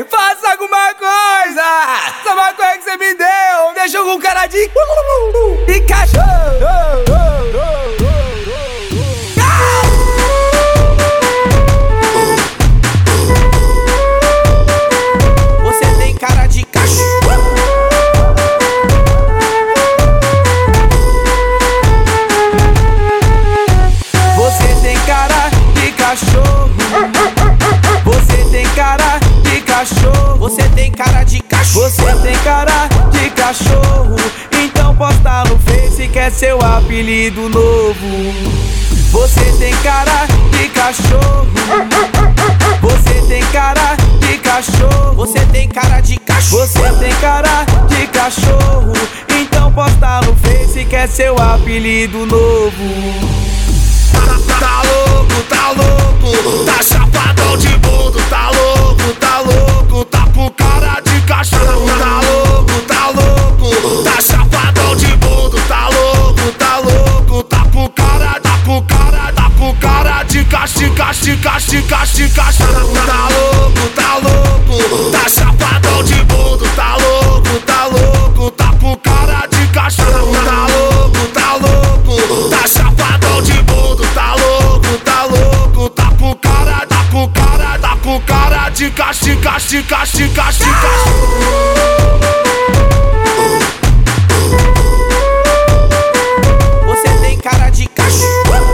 Me faça alguma coisa. Essa maconha que você me deu deixou com cara de cachorro. Você tem cara de cachorro. Você tem cara de cachorro. Você tem cara de cachorro. Você tem cara de cachorro. Você tem cara de cachorro. Então posta no Face que é seu apelido novo. Você tem cara de cachorro. Você tem cara de cachorro. Você tem cara de cachorro. Você tem cara de cachorro. Então posta no Face que é seu apelido novo. Tá louco, tá louco, tá chapadão de mundo, tá louco, tá com cara de cachorro, tá louco, tá chapadão de mundo, tá louco, tá com cara de cachorro, tá louco, tá chapadão de mundo, tá louco, tá com cara de cachorro, tá louco, tá chapadão de mundo, tá louco, tá com cara de cachorro. Você tem cara de cachorro.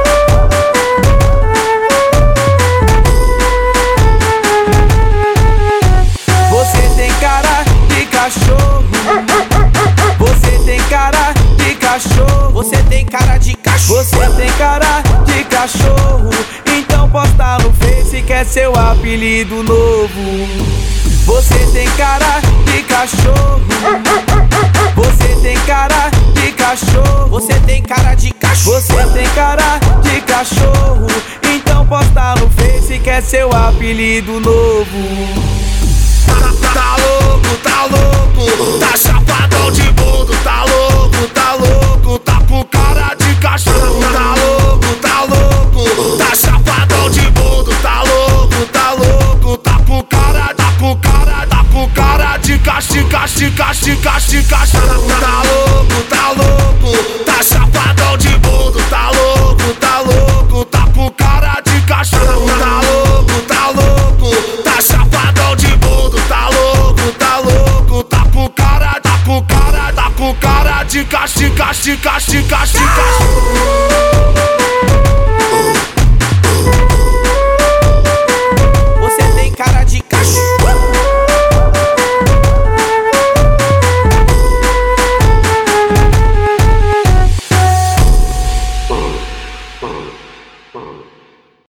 Você tem cara de cachorro. Você tem cara de cachorro. Você tem cara de cachorro. Você tem cara de cachorro. Então posta no Face que é seu apelido novo. Você tem cara de cachorro. Você tem cara de cachorro. Você tem cara de cachorro. Você tem cara de cachorro. Então posta no Face que é seu apelido novo. Tá louco, tá chapadão de mundo, tá louco, tá com cara de cachorro, tá louco, tá chapadão de mundo, tá louco, tá com cara de cachorro, tá louco, tá chapadão de mundo, tá louco, tá com cara de cachorro, tá louco, tá chapadão de mundo, tá louco, tá com cara de cachorro. Você tem cara de cachorro. Oh.